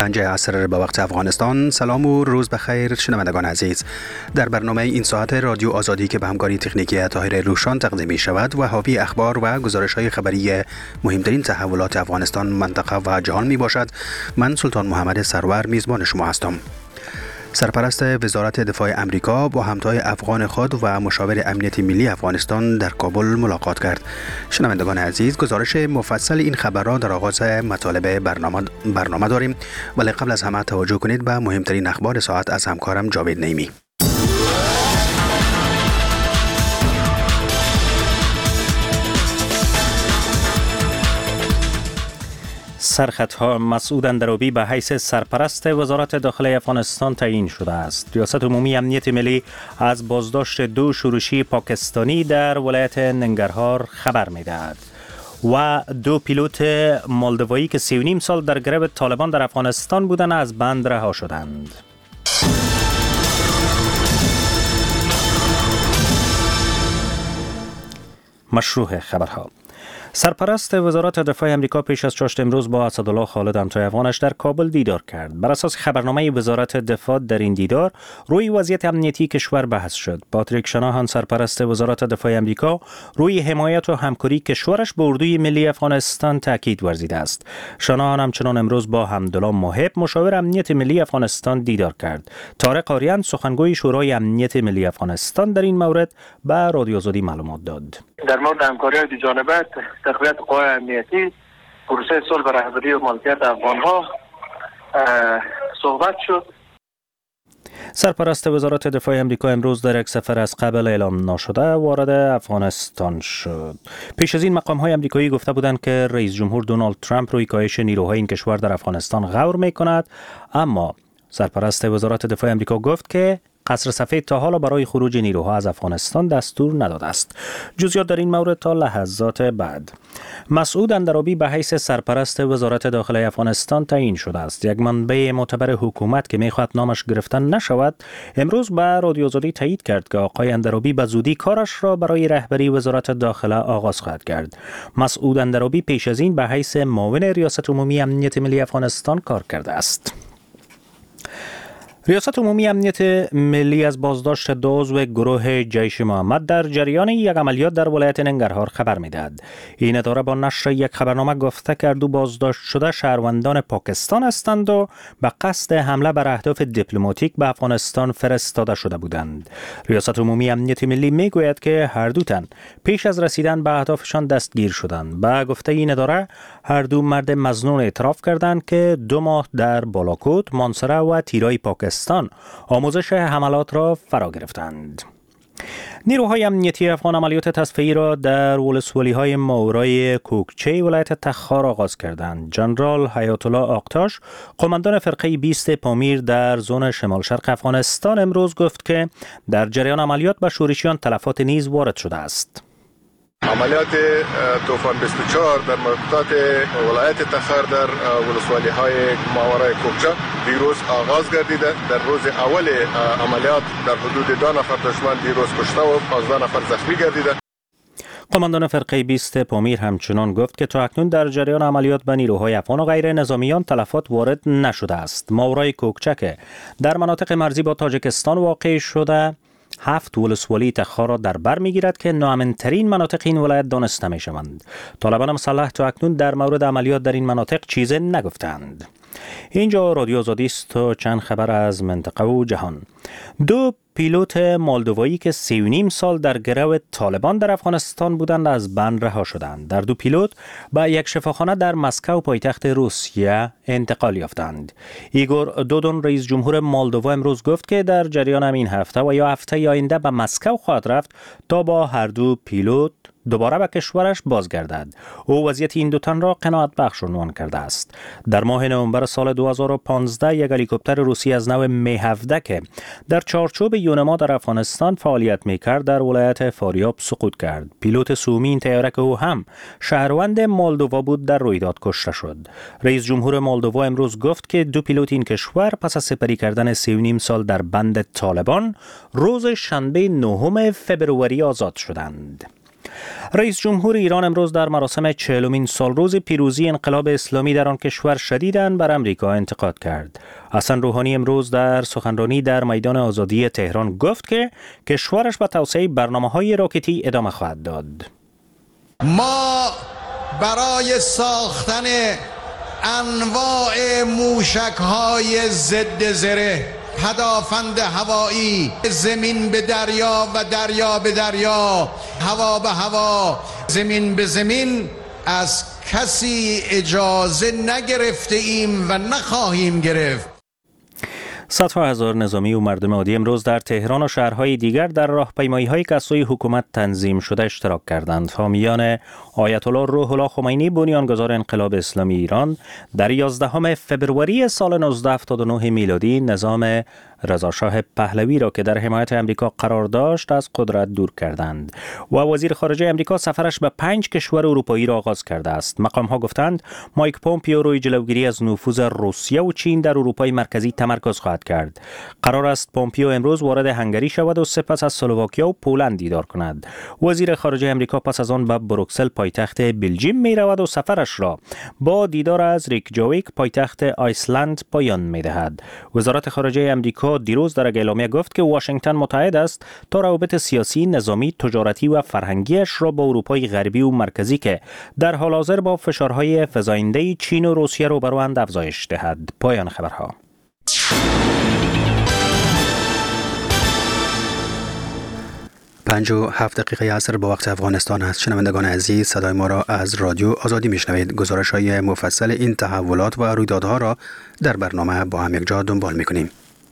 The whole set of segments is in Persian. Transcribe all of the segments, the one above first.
5 عصر به وقت افغانستان. سلام و روز بخیر شنوندگان عزیز. در برنامه این ساعت رادیو آزادی که به همکاری تکنیکی طاهر روشان تقدیم می شود و حاوی اخبار و گزارش های خبری مهمترین تحولات افغانستان، منطقه و جهان می باشد. من سلطان محمد سرور میزبان شما هستم. سرپرست وزارت دفاع امریکا با همتای افغان خود و مشاور امنیت ملی افغانستان در کابل ملاقات کرد. شنوندگان عزیز، گزارش مفصل این خبر را در آغاز مطالب برنامه داریم، ولی قبل از همه توجه کنید به مهمترین اخبار ساعت از همکارم جاوید نیمی. سرخطها مسعود اندروبی به حیث سرپرست وزارت داخله افغانستان تعیین شده است. ریاست عمومی امنیت ملی از بازداشت 2 شورشی پاکستانی در ولایت ننگرهار خبر می‌دهد و 2 پیلوت مالدوایی که 3.5 سال در گرو طالبان در افغانستان بودند از بند رها شدند. مشروع خبرها. سرپرست وزارت دفاع امریکا پیش از چاشت امروز با اسدالله خالد همتای افغانش در کابل دیدار کرد. بر اساس خبرنامه وزارت دفاع در این دیدار روی وضعیت امنیتی کشور بحث شد. پاتریک شناهان سرپرست وزارت دفاع امریکا روی حمایت و همکاری کشورش با اردوی ملی افغانستان تاکید ورزیده است. شناهان همچنان امروز با حمدالله محب مشاور امنیت ملی افغانستان دیدار کرد. طارق آریان سخنگوی شورای امنیت ملی افغانستان در این مورد به رادیو آزادی معلومات داد. در مورد همکاری دوجانبه تقویت قوای امنیتی، پروسه صلح و رهبری و مالکیت افغان‌ها صحبت شد. سرپرست وزارت دفاع امریکا امروز در یک سفر از قبل اعلام نشده وارد افغانستان شد. پیش از این مقام‌های امریکایی گفته بودند که رئیس جمهور دونالد ترامپ روی کاهش نیروهای این کشور در افغانستان غور می‌کند، اما سرپرست وزارت دفاع امریکا گفت که قصر سفید تا حالا برای خروج نیروها از افغانستان دستور نداده است. جزئیات در این مورد تا لحظات بعد. مسعود اندروبی به حیث سرپرست وزارت داخله افغانستان تعیین شده است. یک منبع معتبر حکومت که می‌خواهد نامش گرفته نشود امروز به رادیو آزادی تایید کرد که آقای اندروبی به زودی کارش را برای رهبری وزارت داخله آغاز خواهد کرد. مسعود اندروبی پیش از این به حیث معاون ریاست عمومی امنیت ملی افغانستان کار کرده است. ریاست عمومی امنیت ملی از بازداشت 2 عضو گروه جیش محمد در جریان یک عملیات در ولایت ننگرهار خبر می‌دهد. این اداره با نشر یک خبرنامه گفته که 2 بازداشت شده شهروندان پاکستان هستند و به قصد حمله بر اهداف دیپلماتیک به افغانستان فرستاده شده بودند. ریاست عمومی امنیت ملی میگوید که هر دو تن پیش از رسیدن به اهدافشان دستگیر شدند. به گفته این اداره هر دو مرد مظنون اعتراف کردند که 2 ماه در بالاکوت، مانسره و تیرای پاکستان آموزش حملات را فرا گرفتند. نیروهای امنیتی افغان عملیات تصفیه‌ای را در ولسوالی‌های ماورای کوکچه ولایت تخار آغاز کردند. جنرال حیات الله آقتاش، قماندان فرقه 20 پامیر در زون شمال شرق افغانستان امروز گفت که در جریان عملیات به شورشیان تلفات نیز وارد شده است. عملیات طوفان 24 در منطقه ولایت تخار در ولسوالی‌های ماورای کوکچه دیروز آغاز گردیده. در روز اول عملیات در حدود 2 نفر دشمن دیروز کشته و 15 نفر زخمی گردیده. قماندان فرقه 20 پامیر همچنان گفت که تا اکنون در جریان عملیات به نیروهای افغان و غیر نظامیان تلفات وارد نشده است. ماورای کوکچه که در مناطق مرزی با تاجیکستان واقع شده 7 ولسوالی تخار را در بر میگیرد که ناامن‌ترین مناطق این ولایت دانسته میشوند. طالبان مسلح تا اکنون در مورد عملیات در این مناطق چیزی نگفتند. اینجا رادیو آزادی است تا چند خبر از منطقه و جهان. 2 پیلوت مالدوایی که 3.5 سال در گرو طالبان در افغانستان بودند از بند رها شدند. در 2 پیلوت به یک شفاخانه در مسکو پایتخت روسیه انتقال یافتند. ایگور دودون رئیس جمهور مالدووا امروز گفت که در جریان همین هفته و یا هفته آینده به مسکو خواهد رفت تا با هر 2 پیلوت دوباره به کشورش بازگردد. او وضعیت این 2 تن را قناعت بخش عنوان کرده است. در ماه نوامبر سال 2015 یک هلیکوپتر روسی از نوع می 17 که در چارچوب یونما در افغانستان فعالیت می‌کرد در ولایت فاریاب سقوط کرد. پیلوت سومی این طیاره که او هم شهروند مالدووا بود در رویداد کشته شد. رئیس جمهور مالدووا امروز گفت که 2 پیلوت این کشور پس از سپری کردن 3.5 سال در بند طالبان روز شنبه 9 فبروری آزاد شدند. رئیس جمهور ایران امروز در مراسم 40مین سالروز پیروزی انقلاب اسلامی در آن کشور شدیداً بر امریکا انتقاد کرد. حسن روحانی امروز در سخنرانی در میدان آزادی تهران گفت که کشورش به توسعه برنامه‌های راکتی ادامه خواهد داد. ما برای ساختن انواع موشک‌های ضد زره، پدافند هوایی، زمین به دریا و دریا به دریا، هوا به هوا، زمین به زمین از کسی اجازه نگرفته ایم و نخواهیم گرفت. صدها هزار نظامی و مردم عادی امروز در تهران و شهرهای دیگر در راهپیمایی‌هایی که از سوی حکومت تنظیم شده اشتراک کردند. حامیان آیت الله روح الله خمینی بنیانگذار انقلاب اسلامی ایران در 11 فبروری سال 1979 میلادی نظام رضاشاه پهلوی را که در حمایت امریکا قرار داشت از قدرت دور کردند و وزیر خارجه امریکا سفرش به 5 کشور اروپایی را آغاز کرده است. مقام‌ها گفتند مایک پومپیو روی جلوگیری از نفوذ روسیه و چین در اروپای مرکزی تمرکز خواهد کرد. قرار است پومپیو امروز وارد هنگری شود و سپس از اسلواکیا و پولند دیدار کند. وزیر خارجه امریکا پس از آن به بروکسل پایتخت بلژیم می رود و سفرش را با دیدار از ریکجاویک پایتخت آیسلند پایان می دهد. وزارت خارجه امریکا دیروز در اعلامیه گفت که واشنگتن متحد است تا روابط سیاسی، نظامی، تجارتی و فرهنگیش را با اروپای غربی و مرکزی که در حال حاضر با فشارهای فزاینده چین و روسیه روبروند افزایش دهد. پایان خبرها. 57 دقیقه عصر با وقت افغانستان است. شنوندگان عزیز، صدای ما را از رادیو آزادی میشنوید. گزارش‌های مفصل این تحولات و رویدادها را در برنامه با هم یک جا دنبال می‌کنیم.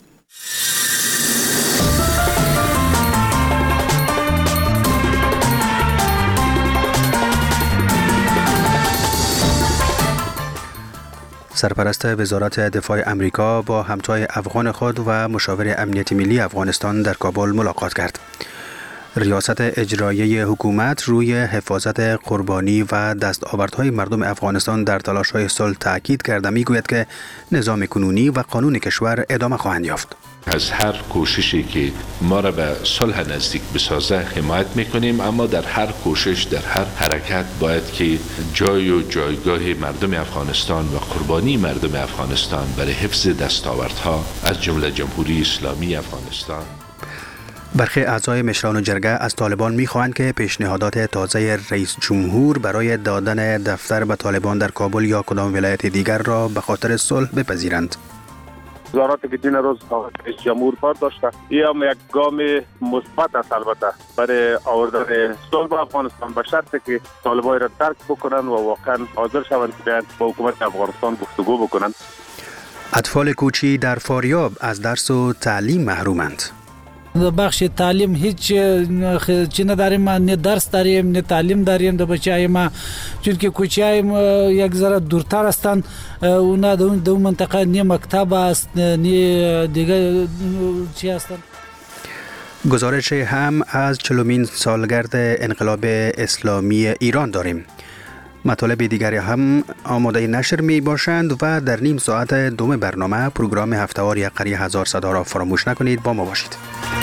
سرپرست وزارت دفاع امریکا با همتای افغان خود و مشاور امنیت ملی افغانستان در کابل ملاقات کرد. ریاست اجرایی حکومت روی حفاظت قربانی و دستاوردهای مردم افغانستان در تلاش‌های صلح تاکید کرده میگوید که نظام کنونی و قانون کشور ادامه خواهند یافت. از هر کوششی که ما را به صلح نزدیک بسازه حمایت میکنیم، اما در هر کوشش، در هر حرکت باید که جای و جایگاه مردم افغانستان و قربانی مردم افغانستان برای حفظ دستاوردها از جمله جمهوری اسلامی افغانستان. برخی اعضای مشران جرگه از طالبان می‌خواهند که پیشنهادات تازه رئیس جمهور برای دادن دفتر به طالبان در کابل یا کدام ولایت دیگر را به خاطر صلح بپذیرند. وزارت که این روز رئیس جمهور کار داشته، این هم یک گام مثبت است البته برای آوردن صلح به افغانستان، به شرطی که طالبان را ترک بکنن و واقعا حاضر شوند که با حکومت افغانستان گفتگو بکنند. اطفال کوچی در فاریاب از درس و تعلیم محرومند. بخش تعلیم هیچ چی نداریم، نه درس داریم نه تعلیم داریم در بچهای ما، چون که کوچهای یک ذره دورتر هستند. اونا در اون منطقه نه مکتب است نه دیگه چی هستند. گزارش هم از 40مین سالگرد انقلاب اسلامی ایران داریم. مطالب دیگری هم آماده نشر می باشند و در نیم ساعت دوم برنامه پروگرام هفته‌وار یقری هزار صدا را فراموش نکنید. با ما باشید.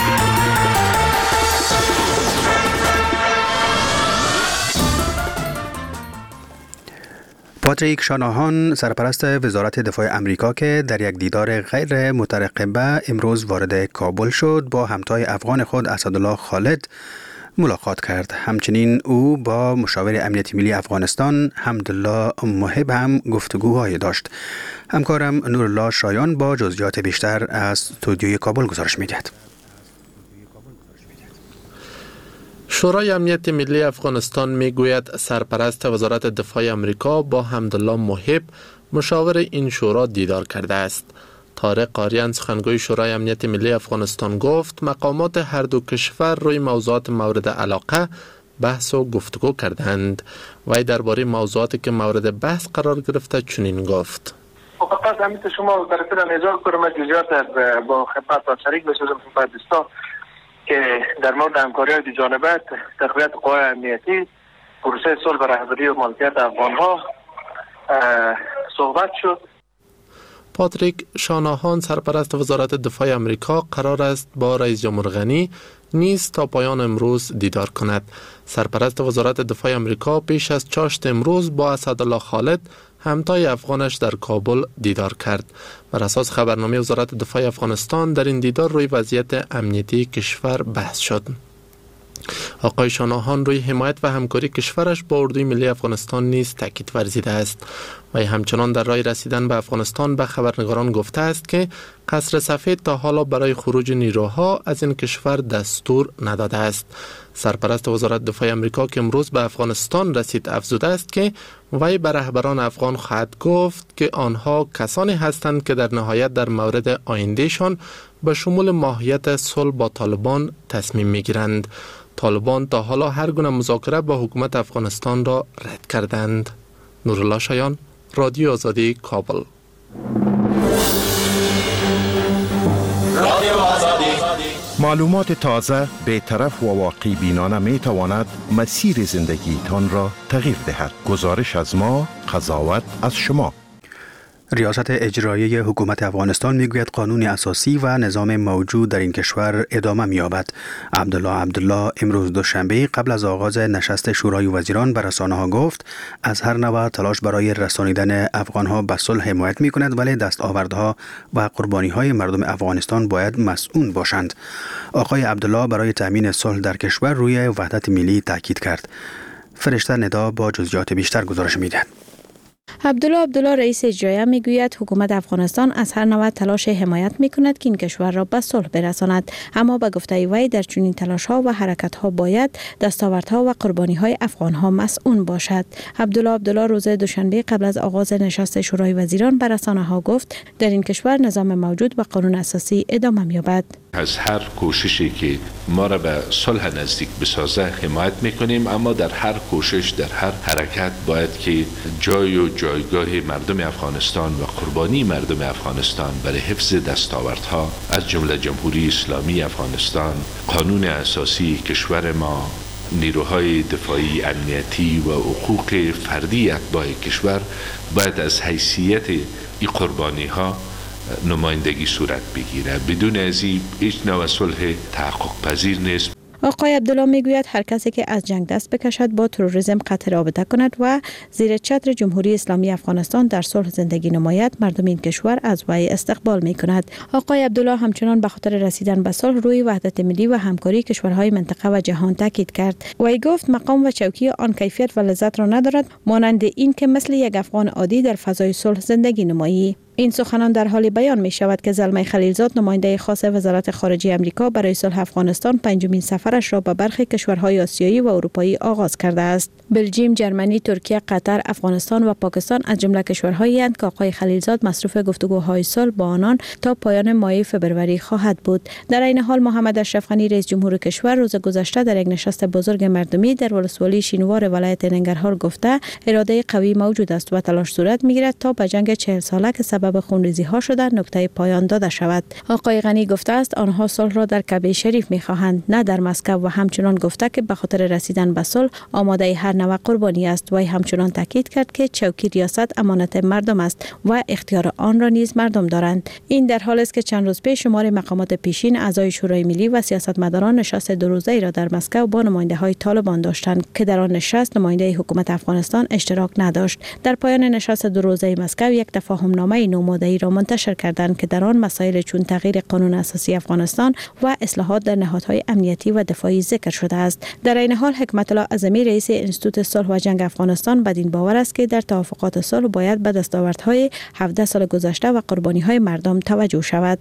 پاتریک شاناهان، سرپرست وزارت دفاع امریکا که در یک دیدار غیر مترقبه امروز وارد کابل شد، با همتای افغان خود اسدالله خالد ملاقات کرد. همچنین او با مشاور امنیت ملی افغانستان حمدالله محب هم گفتگوهای داشت. همکارم نورالله شایان با جزئیات بیشتر از استودیوی کابل گزارش می‌دهد. شورای امنیت ملی افغانستان میگوید سرپرست وزارت دفاع امریکا با حمدالله محب مشاور این شورا دیدار کرده است. طارق قاریان، سخنگوی شورای امنیت ملی افغانستان، گفت مقامات هر دو کشور روی موضوعات مورد علاقه بحث و گفتگو کردند. وی درباره موضوعاتی که مورد بحث قرار گرفته چنین گفت: فقط همین شما در اطلاع نظر کنم جزئیات با خدمت شریک بسازم خدمت دوستان که در مورد همکاری‌های دو جانبه تقویت قوای امنیتی، پروسه صلح و رهبری و مالکیت افغان‌ها صحبت شد. پاتریک شاناهان سرپرست وزارت دفاع امریکا قرار است با رئیس جمهور غنی نیز تا پایان امروز دیدار کند. سرپرست وزارت دفاع امریکا پیش از چاشت امروز با اسدالله خالد همتای افغانش در کابل دیدار کرد. بر اساس خبرنامه وزارت دفاع افغانستان در این دیدار روی وضعیت امنیتی کشور بحث شد. آقای شاناهان روی حمایت و همکاری کشورش با اردوی ملی افغانستان نیز تاکید ورزیده است و همچنان در راه رسیدن به افغانستان به خبرنگاران گفته است که قصر سفید تا حالا برای خروج نیروها از این کشور دستور نداده است. سرپرست وزارت دفاع امریکا که امروز به افغانستان رسید افزوده است که وی به رهبران افغان خواهد گفت که آنها کسانی هستند که در نهایت در مورد آیندهشان به شمول ماهیت صلح با طالبان تصمیم میگیرند. طالبان تا حالا هر گونه مذاکره با حکومت افغانستان را رد کردند. نورالله شایان، رادیو آزادی، کابل. معلومات تازه، بی‌طرف و واقعی بینانه می تواند مسیر زندگیتان را تغییر دهد. گزارش از ما، قضاوت از شما. ریاست اجرایی حکومت افغانستان میگوید قانون اساسی و نظام موجود در این کشور ادامه می‌یابد. عبدالله امروز دوشنبه قبل از آغاز نشست شورای وزیران به رسانه‌ها گفت از هر نوع تلاش برای رسانیدن افغان‌ها به صلح حمایت می‌کند، ولی دستاوردها و قربانی‌های مردم افغانستان باید مسئول باشند. آقای عبدالله برای تامین صلح در کشور روی وحدت ملی تاکید کرد. فرشته ندا با جزئیات بیشتر گزارش می‌دهد. عبدالله رئیس اجرایی میگوید حکومت افغانستان از هر نوع تلاش حمایت میکند که این کشور را به صلح برساند، اما به گفته وی در چنین تلاش ها و حرکت ها باید دستاوردها و قربانی های افغان ها مسئول باشد. عبدالله روز دوشنبه قبل از آغاز نشست شورای وزیران به رسانه ها گفت در این کشور نظام موجود و قانون اساسی ادامه می‌یابد. از هر کوششی که ما را به صلح نزدیک بسازه حمایت میکنیم، اما در هر کوشش، در هر حرکت باید که جای و جایگاه مردم افغانستان و قربانی مردم افغانستان برای حفظ دستاوردها از جمله جمهوری اسلامی افغانستان، قانون اساسی کشور ما، نیروهای دفاعی امنیتی و حقوق فردی اتباع کشور باید از حیثیت این قربانی ها نمایندگی صورت بگیره. بدون از این هیچ نوع صلح تحقق پذیر نیست. آقای عبدالله میگوید هر کسی که از جنگ دست بکشد با تروریسم قطع رابطه کند و زیر چتر جمهوری اسلامی افغانستان در صلح زندگی نماید، مردم این کشور از وی استقبال می کند. آقای عبدالله همچنان به خاطر رسیدن به صلح روی وحدت ملی و همکاری کشورهای منطقه و جهان تاکید کرد. وی گفت مقام و چوکی آن کیفیت و لذت را ندارد مانند این که مثل یک افغان عادی در فضای صلح زندگی نمایی. این سخنان در حال بیان می شود که زلمه خلیلزاد نماینده خاص وزارت خارجه امریکا برای صلح افغانستان پنجمین سفرش را به برخی کشورهای آسیایی و اروپایی آغاز کرده است. بلژیم، جرمنی، ترکیه، قطر، افغانستان و پاکستان از جمله کشورهایی اند که آقای خلیلزاد مصروف گفتگوهای صلح با آنان تا پایان ماه فوریه خواهد بود. در این حال محمد اشرف غنی رئیس جمهور کشور روز گذشته در یک نشست بزرگ مردمی در ولسوالی شینوار ولایت ننگرهار گفته اراده قوی موجود است و تلاش صورت میگیرد تا به جنگ 40 ساله که سبب خونریزی ها شده نقطه پایان داده شود. آقای غنی گفته است آنها صلح را در کعبه شریف می‌خواهند، نه در مسکو، و همچنان گفته که به خاطر رسیدن به صلح آماده هر نوع قربانی است. و همچنان تاکید کرد که چوکی ریاست امانت مردم است و اختیار آن را نیز مردم دارند. این در حالی است که چند روز پیش شمار مقامات پیشین اعضای شورای ملی و سیاستمداران نشست دو روزه‌ای را در مسکو با نماینده‌های طالبان داشتند که در آن نشست نماینده حکومت افغانستان اشتراک نداشت. در پایان نشست دو روزه مسکو یک تفاهم‌نامه نوماده‌ای را منتشر کردند که در آن مسائل چون تغییر قانون اساسی افغانستان و اصلاحات در نهادهای امنیتی و دفاعی ذکر شده است. در این حال حکمت الله اعظمی رئیس انستیتوت صلح و جنگ افغانستان بدین باور است که در توافقات صلح باید به دستاوردهای 17 سال گذشته و قربانی‌های مردم توجه شود.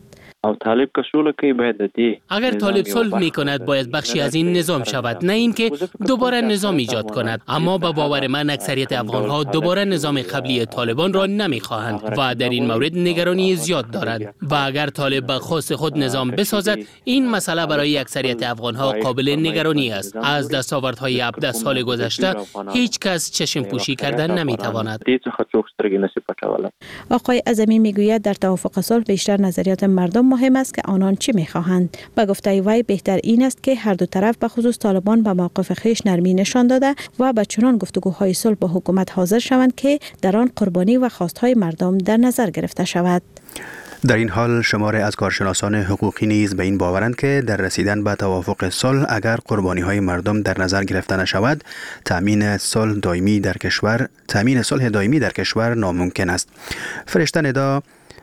اگر طالب صلح می کند باید بخشی از این نظام شود، نه اینکه دوباره نظام ایجاد کند. اما به باور من اکثریت افغان ها دوباره نظام قبلی طالبان را نمی خواهند و در این مورد نگرانی زیاد دارند. و اگر طالب به خاص خود نظام بسازد، این مسئله برای اکثریت افغان ها قابل نگرانی است. از دستاوردهای 17 سال گذشته هیچ کس چشم پوشی کردن نمی تواند. آقای اعظمی میگوید در توافق صلح بیشتر نظریات مردم مهم است که آنان چی می‌خواهند. به گفته وی بهتر این است که هر دو طرف به خصوص طالبان به موقف خویش نرمی نشان داده و به چنان گفتگوهای صلح با حکومت حاضر شوند که در آن قربانی و خواستهای مردم در نظر گرفته شود. در این حال شماری از کارشناسان حقوقی نیز به این باورند که در رسیدن به توافق صلح اگر قربانی‌های مردم در نظر گرفته نشود، تامین صلح دائمی در کشور ناممکن است. فرشته ندا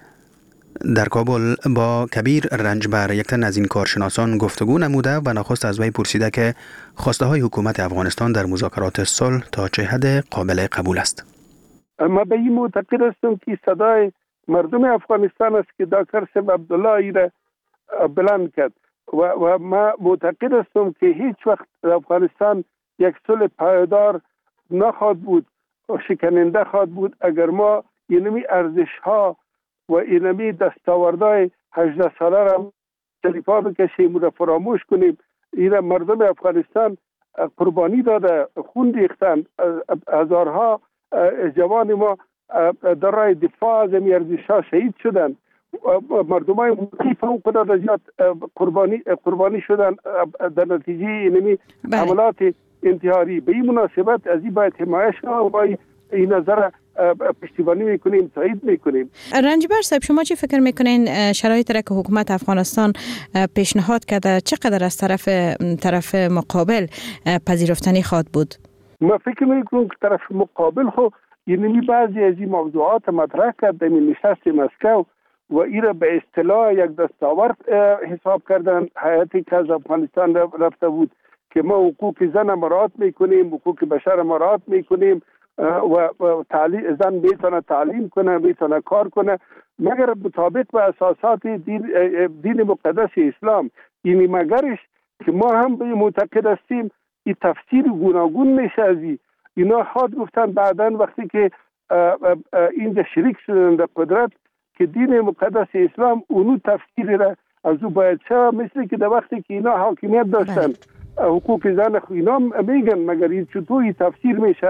در کابل با کبیر رنجبر، یک تن از این کارشناسان، گفتگو نموده و نخست از وی پرسیده که خواسته های حکومت افغانستان در مذاکرات صلح تا چه حد قابل قبول است. ما به این معتقد هستم که صدای مردم افغانستان است که دکتر صاحب عبدالله ایره بلند کرد و ما معتقد هستم که هیچ وقت افغانستان یک صلح پایدار نخواهد بود و شکننده خواهد بود اگر ما اینمی ارزش ها و اینمی دستاوردهای 18 ساله را شریفا بکشیم و را فراموش کنیم. این مردم افغانستان قربانی داده، خون ریختند، هزارها جوان ما در راه دفاع از این ارزش ها شهید شدند. مردمای مختلف فوق العاده زیاد قربانی شدند در نتیجه اینمی عملات انتحاری. به این مناسبت از این باید حمایت شود و این نظر پشتیبانی میکنیم، تایید میکنیم. رنجبر صاحب، شما چی فکر میکنین شرایط را که حکومت افغانستان پیشنهاد کرده چقدر از طرف مقابل پذیرفتنی خواهد بود؟ ما فکر میکنم که طرف مقابل یعنی بعضی از این موضوعات مطرح کرد در نشست مسکو و این را به اصطلاح یک دستاورد حساب کردن. هیئتی که از افغانستان رفته بود که ما حقوق زن مراعات میکنیم، حقوق بشر مراعات میکنیم و زن میتونه تعلیم کنه، میتونه کار کنه مگر مطابق به اساسات دین مقدس اسلام. اینی مگرش که ما هم به معتقد هستیم این تفسیر گوناگون میشه از اینا خواهد گفتن بعداً وقتی که اینجا شریک شدن در قدرت که دین مقدس اسلام اونو تفسیر را از او باید شد، مثل که در وقتی که اینا حاکمیت داشتن حقوق زن اینا میگن مگر این چطوری تفسیر میشه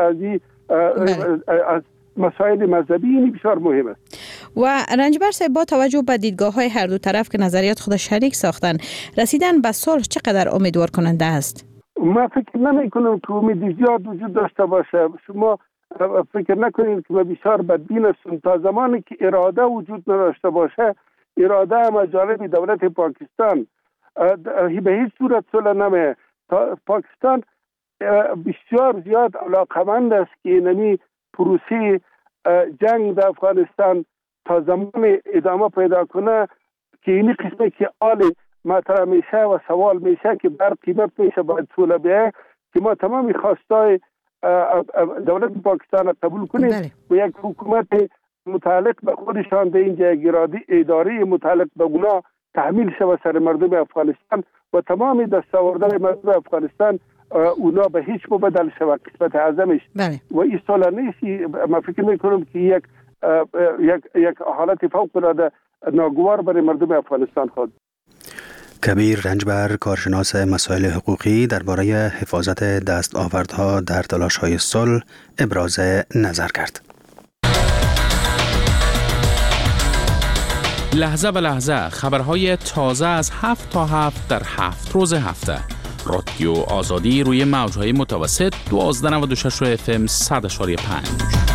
از مسائل مذهبی. اینی بسیار مهم است. و رنجبر صاحب، با توجه به دیدگاه های هر دو طرف که نظریات خود شریک ساختن، رسیدن به صلح چقدر امیدوار کننده است؟ ما فکر نمی کنم که امید زیاد وجود داشته باشه. شما فکر نکنید که ما بسیار بدبین هستیم. تا زمانی که اراده وجود نداشته باشه، اراده هم از جانب دولت پاکستان به هیچ صورت صلح نمیه. پاکستان بسیار زیاد علاقمند است که اینمی پروسه جنگ در افغانستان تا زمان ادامه پیدا کنه که این قسمه که آل مطرح میشه و سوال میشه که بر قیمت میشه باید صلح بیه که ما تمامی خواستای دولت پاکستان قبول کنیم و یک حکومت متعلق به خودشان در اینجا اداره متعلق به اونا تحمیل شود سر مردم افغانستان و تمامی دستاوردهای مردم افغانستان اونا به هیچ مبدل شود قسمت اعظمش. و این صلح نیستی. ما فکر میکنم که یک حالت فوق العاده ناگوار برای مردم افغانستان خواهد. کبیر رنجبر، کارشناس مسائل حقوقی، درباره حفاظت دستاوردها در تلاش‌های صلح ابراز نظر کرد. لحظه به لحظه خبرهای تازه از 7 تا 7 در 7 روز هفته. رادیو آزادی روی موج‌های متوسط 1296 FM 100.5.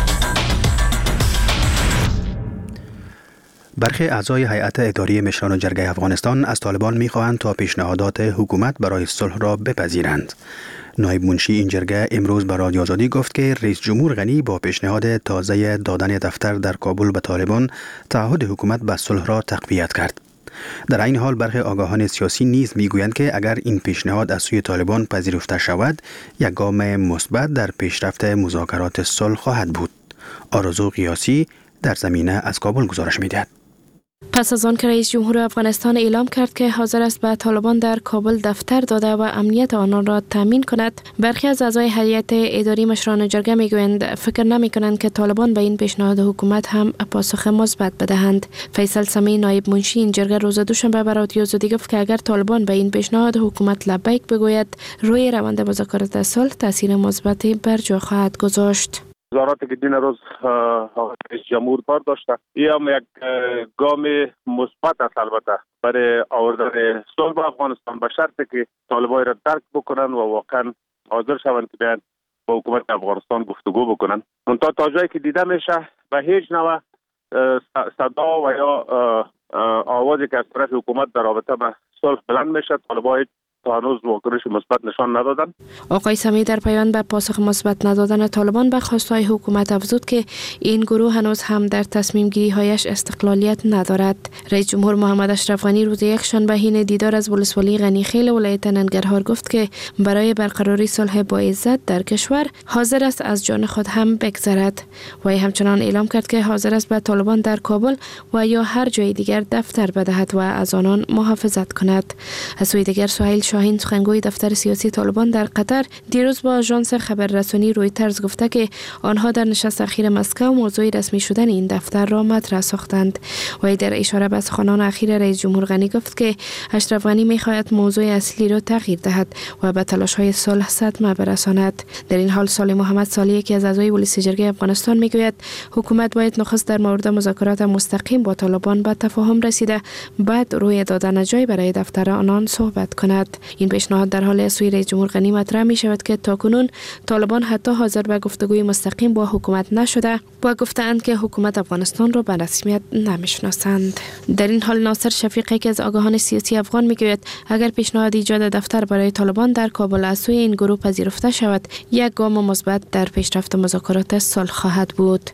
برخی اعضای هیئت اداری مشران جرگه افغانستان از طالبان می‌خواهند تا پیشنهادات حکومت برای صلح را بپذیرند. نایب منشی این جرگه امروز به رادیو آزادی گفت که رئیس جمهور غنی با پیشنهاد تازه دادن دفتر در کابل به طالبان تعهد حکومت به صلح را تقویت کرد. در این حال برخی آگاهان سیاسی نیز میگویند که اگر این پیشنهاد از سوی طالبان پذیرفته شود، یک گام مثبت در پیشرفت مذاکرات صلح خواهد بود. آرزو قیاسی در زمینه از کابل گزارش می‌دهد. پس از آن که رئیس جمهور افغانستان اعلام کرد که حاضر است به طالبان در کابل دفتر داده و امنیت آنان را تامین کند، برخی از اعضای هیئت اداری مشران جرگه میگویند فکر نمی‌کنند که طالبان به این پیشنهاد حکومت هم پاسخ مثبت بدهند. فیصل سمی، نایب منشی این جرگه، روز دوشنبه به رادیو آزادی گفت که اگر طالبان به این پیشنهاد حکومت لبیک بگوید، روی روند مذاکرات صلح تاثیر مثبتی بر جا خواهد گذاشت. وزارت که دین روز رئیس جمهور پر داشته، این هم یک گام مثبت است البته برای آوردن صلح با افغانستان، به شرطی که طالبان را ترک بکنن و واقعا حاضر شوند که بیان با حکومت افغانستان گفتگو بکنن. منتها تا جایی که دیده میشه به هیچ نوع صدا و یا آوازی که از طرف حکومت در رابطه با صلح بلند میشه، طالبان تا هنوز واکنش مثبت نشان ندادن. آقای سمی در پیوند به پاسخ مثبت ندادن طالبان به خواستهای حکومت افزود که این گروه هنوز هم در تصمیم گیری هایش استقلالیت ندارد. رئیس جمهور محمد اشرف غنی روز یکشنبه حین دیدار از ولسوالی غنیخیل ولایت ننگرهار گفت که برای برقراری صلح با عزت در کشور حاضر است از جان خود هم بگذرد. و همچنان اعلام کرد که حاضر است به طالبان در کابل و یا هر جای دیگر دفتر بدهد و از آنان محافظت کند. از سوی دیگر سهیل شاهین سخنگوی دفتر سیاسی طالبان در قطر دیروز با آژانس خبررسانی رویترز گفته که آنها در نشست اخیر مسکو موضوع رسمی شدن این دفتر را مطرح ساختند. و در اشاره به سخنان اخیر رئیس جمهور غنی گفت که اشرف غنی می‌خواهد موضوع اصلی را تغییر دهد و به تلاش‌های صلح صدمه برساند. در این حال صالح محمد صالح یکی از اعضای ولسی جرگه افغانستان میگوید حکومت باید نخست در مورد مذاکرات مستقیم با طالبان به تفاهم رسیده بعد روی دادن جای برای دفتر آنان صحبت کند. این پیشنهاد در حال از سوی رئیس جمهور غنی مطرح می شود که تاکنون طالبان حتی حاضر به گفتگوی مستقیم با حکومت نشده و گفتند که حکومت افغانستان را به رسمیت نمیشناسند. در این حال ناصر شفیقی که از آگاهان سیاسی افغان میگوید اگر پیشنهاد ایجاد دفتر برای طالبان در کابل از سوی این گروه پذیرفته شود یک گام مثبت در پیشرفت مذاکرات صلح خواهد بود.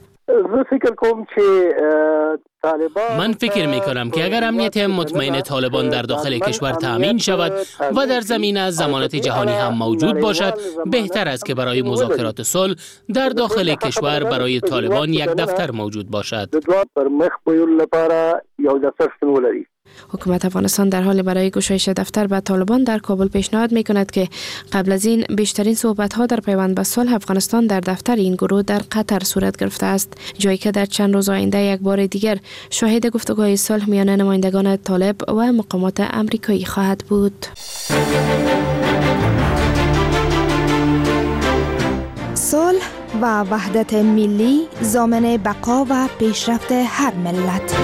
من فکر می کنم که اگر امنیت مطمئن طالبان در داخل کشور تامین شود و در زمینه از ضمانت جهانی هم موجود باشد، بهتر است که برای مذاکرات صلح در داخل کشور برای طالبان یک دفتر موجود باشد. حکومت افغانستان در حال برای گشایش دفتر به طالبان در کابل پیشنهاد می کند که قبل از این بیشترین صحبت ها در پیوند به صلح افغانستان در دفتر این گروه در قطر صورت گرفته است، جایی که در چند روز آینده یک بار دیگر شاهد گفتگوهای صلح میان نمایندگان طالب و مقامات امریکایی خواهد بود. صلح و وحدت ملی ضامن بقا و پیشرفت هر ملت.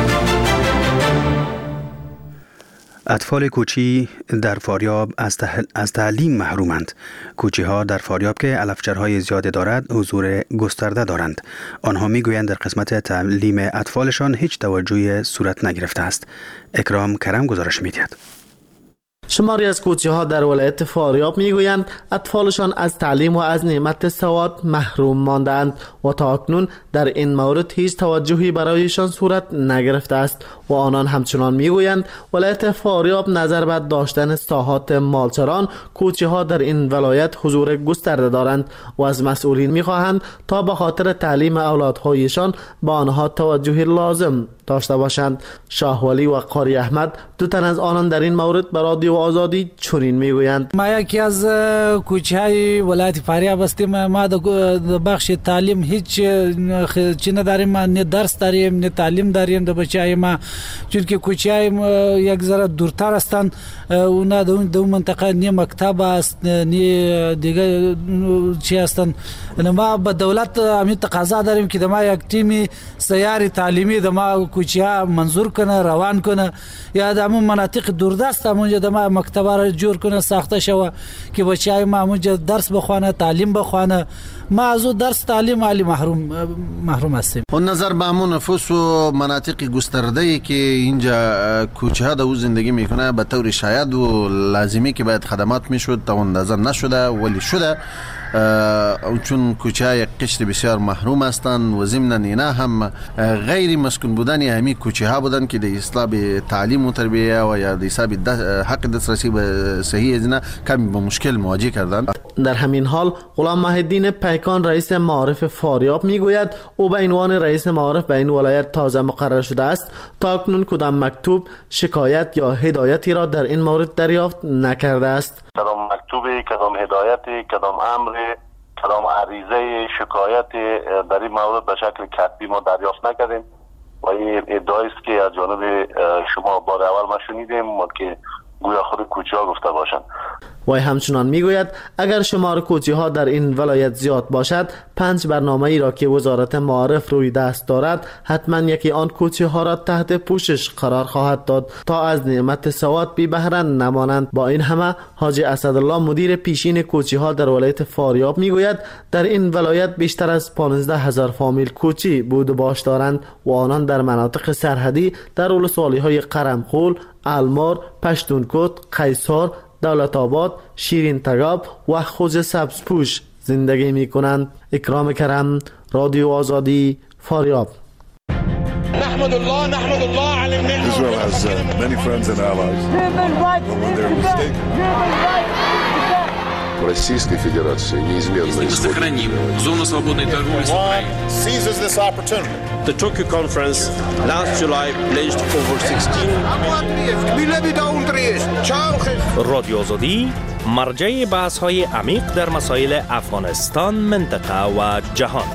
اطفال کوچی در فاریاب از تعلیم محرومند. کوچی ها در فاریاب که علفچرهای زیاده دارد حضور گسترده دارند. آنها میگویند در قسمت تعلیم اطفالشان هیچ توجهی صورت نگرفته است. اکرام کرم گزارش می‌دهد. شماری از کوچه‌ها در ولایت فاریاب میگویند اطفالشان از تعلیم و از نعمت سواد محروم ماندند و تا اکنون در این مورد هیچ توجهی برایشان صورت نگرفته است و آنان همچنان میگویند ولایت فاریاب نظر به داشتن ساحات مالچران کوچه‌ها در این ولایت حضور گسترده دارند و از مسئولین میخواهند تا به خاطر تعلیم اولادهایشان به آنها توجه لازم داشته باشند. شاهولی و قاری احمد دو تن از آنان در این مورد به رادیو آزادی چنین میگویند. ما یکی از کوچه‌های ولایت فاریاب هستیم. ما در بخش تعلیم هیچ چی نداریم، نه درس داریم نه تعلیم داریم در بچه‌های ما، چون که کوچه‌های یک ذره دورتر هستند. اونا در اون منطقه نه مکتب است نه دیگه چی هستند. ما به دولت همین تقاضا داریم که ما یک تیم سیاری تعلیمی در ما کوچه‌ها منظور کنه، روان کنه، یا در همون مناطق دوردست همونجا در ما مکتب را جور کنه، ساخته شوه که بچه‌های ما همونجا درس بخوانه، تعلیم بخوانه. ما از درس تعلیم عالی محروم هستیم. و نظر به همون نفوس و مناطق گسترده‌ای که اینجا کوچه‌ها در زندگی میکنه به طور شاید و لازمی که باید خدمات میشد تا اون نظر نشده ولی شده، چون کوچه‌های قشر بسیار محروم هستند و ضمن اینا هم غیر مسکون بودن همین کوچه‌ها بودن که در اصلاح تعلیم و تربیه و یا در حساب حق دسترسی به صحیح از اینا کمی با مشکل مواجه کردند. در همین حال غلام مهدین پیکان رئیس معارف فاریاب میگوید او به عنوان رئیس معارف به این ولایت تازه مقرر شده است. تا اکنون کدام مکتوب شکایت یا هدایتی را در این مورد دریافت نکرده است. کدام مکتوبی، کدام هدایتی، کدام امر، کدام عریضه شکایت در این مورد به شکل کتبی ما دریافت نکردیم و این ادعایی است که از جانب شما بار اول ما شنیدیم که گویا خود کوچه‌ها گفته باشند. وی همچنان میگوید اگر شمار کوچی ها در این ولایت زیاد باشد 5 برنامه ای را که وزارت معارف روی دست دارد حتما یکی آن کوچی ها را تحت پوشش قرار خواهد داد تا از نعمت سواد بی بهره نمانند. با این همه حاجی اسدالله مدیر پیشین کوچی ها در ولایت فاریاب میگوید در این ولایت بیشتر از 15,000 فامیل کوچی بود و باش دارند و آنان در مناطق سرحدی در ولسوالی های قرمخول، المار، پشتونکوت، قیصار، دولت آباد، شیرین تگاب و خوز سبزپوش زندگی می کنند. اکرام کرم، رادیو آزادی، فاریاب. نحمد الله على النعمة. Israel has many friends and allies. When they're mistaken. Российской Федерации неизменно сохраним зону свободной торговли с Украиной. Seizes this opportunity. The Tokyo conference last July pledged over 16 رادیو آزادی مرجع بحث‌های عمیق در مسائل افغانستان، منطقه و جهان.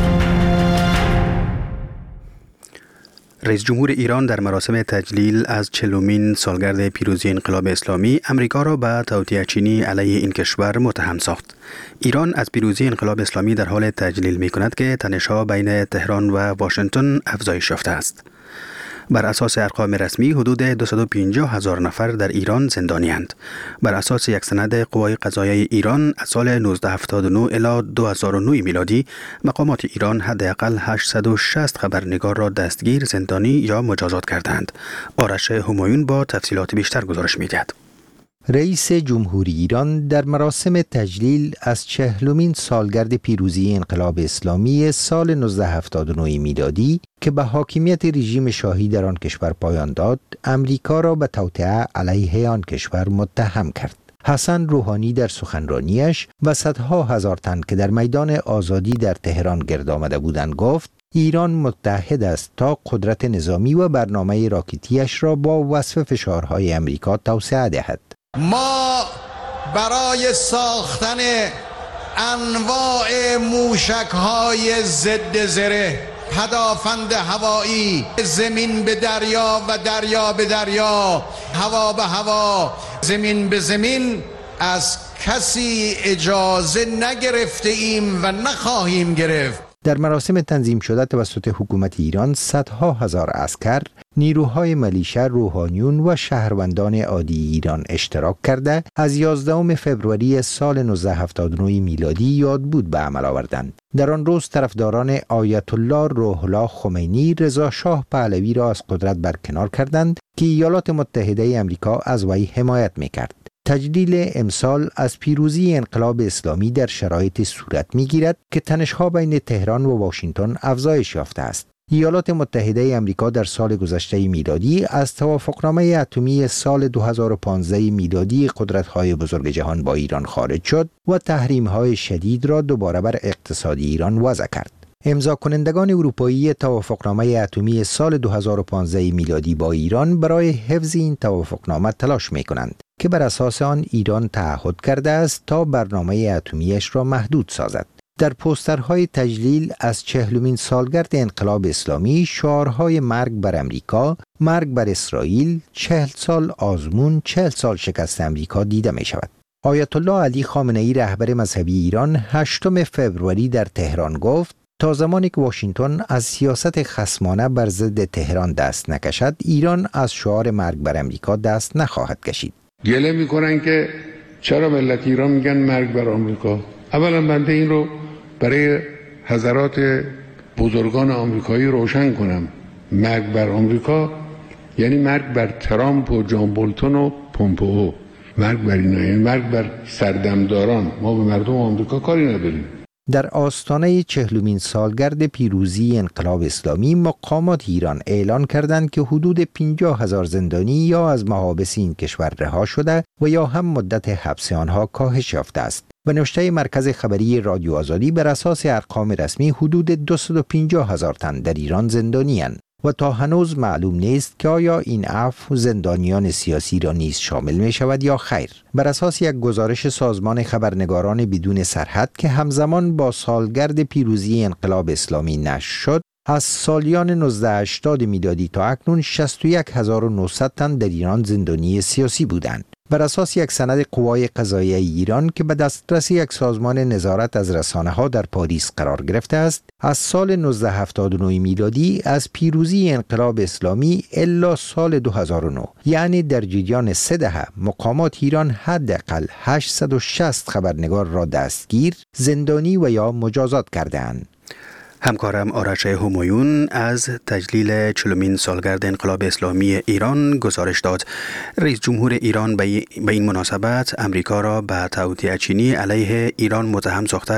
رئیس جمهور ایران در مراسم تجلیل از 40مین سالگرد پیروزی انقلاب اسلامی امریکا را به توطئه چینی علیه این کشور متهم ساخت. ایران از پیروزی انقلاب اسلامی در حال تجلیل می‌کند که تنش‌ها بین تهران و واشنگتن افزایش یافته است. بر اساس ارقام رسمی حدود 250,000 نفر در ایران زندانی‌اند. بر اساس یک سند قوای قضاییه ایران از سال 1979 الی 2009 میلادی مقامات ایران حداقل 860 خبرنگار را دستگیر، زندانی یا مجازات کردند. آرش همایون با تفصیلات بیشتر گزارش می‌دهد. رئیس جمهوری ایران در مراسم تجلیل از 40مین سالگرد پیروزی انقلاب اسلامی سال 1979 میلادی که به حاکمیت رژیم شاهی در آن کشور پایان داد، امریکا را به توطئه علیه آن کشور متهم کرد. حسن روحانی در سخنرانیش و صدها هزار تن که در میدان آزادی در تهران گرد آمده بودند گفت ایران متحد است تا قدرت نظامی و برنامه راکتیش را با وصف فشارهای امریکا توسعه دهد. ما برای ساختن انواع موشک‌های ضد زره، پدافند هوایی، زمین به دریا و دریا به دریا، هوا به هوا، زمین به زمین از کسی اجازه نگرفته ایم و نخواهیم گرفت. در مراسم تنظیم شده توسط حکومت ایران صدها هزار عسکر، نیروهای ملیشه، روحانیون و شهروندان عادی ایران اشتراک کرده از 11 فوریه سال 1979 میلادی یاد بود به عمل آوردند. در آن روز طرفداران آیت الله روح الله خمینی رضا شاه پهلوی را از قدرت برکنار کردند که ایالات متحده آمریکا از وی حمایت می‌کرد. تجلیل امسال از پیروزی انقلاب اسلامی در شرایط صورت می‌گیرد که تنش‌ها بین تهران و واشنگتن افزایش یافته است. ایالات متحده آمریکا در سال گذشته میلادی از توافقنامه اتمی سال 2015 میلادی قدرت‌های بزرگ جهان با ایران خارج شد و تحریم‌های شدید را دوباره بر اقتصاد ایران وضع کرد. امضا کنندگان اروپایی توافقنامه اتمی سال 2015 میلادی با ایران برای حفظ این توافقنامه تلاش می‌کنند که بر اساس آن ایران تعهد کرده است تا برنامه اتمیش را محدود سازد. در پوسترهای تجلیل از 40مین سالگرد انقلاب اسلامی شعارهای مرگ بر امریکا، مرگ بر اسرائیل، 40 سال آزمون، 40 سال شکست امریکا دیده می شود. آیت الله علی خامنه ای رهبر مذهبی ایران 8 فوریه در تهران گفت تا زمانی که واشنگتن از سیاست خصمانه بر ضد تهران دست نکشد، ایران از شعار مرگ بر امریکا دست نخواهد کشید. گله میکنن که چرا ملت ایران میگن مرگ بر آمریکا. اولا بنده این رو برای حضرات بزرگان آمریکایی روشن کنم. مرگ بر آمریکا یعنی مرگ بر ترامپ و جان بولتون و پومپئو. مرگ بر اینا یعنی مرگ بر سردمداران. ما به مردم آمریکا کاری نداریم. در آستانه 40مین سالگرد پیروزی انقلاب اسلامی مقامات ایران اعلان کردند که حدود 50,000 زندانی یا از محابس این کشور رها شده و یا هم مدت حبس آنها کاهش یافته است. و نوشته مرکز خبری رادیو آزادی بر اساس ارقام رسمی حدود 250,000 تن در ایران زندانی اند و تا هنوز معلوم نیست که آیا این عفو زندانیان سیاسی را نیز شامل می شود یا خیر. بر اساس یک گزارش سازمان خبرنگاران بدون سرحد که همزمان با سالگرد پیروزی انقلاب اسلامی نشر شد، از سالیان 1980 میلادی تا اکنون 61,900 تن در ایران زندانی سیاسی بودند. بر اساس یک سند قوای قضاییه ایران که به دسترس یک سازمان نظارت از رسانه‌ها در پاریس قرار گرفته است، از سال 1979 میلادی از پیروزی انقلاب اسلامی الا سال 2009، یعنی در جریان 3 دهه، مقامات ایران حداقل 860 خبرنگار را دستگیر، زندانی و یا مجازات کردند. همکارم آرش همایون از تجلیل 40مین سالگرد انقلاب اسلامی ایران گزارش داد. رئیس جمهور ایران به این مناسبت امریکا را به توطئه چینی علیه ایران متهم ساخته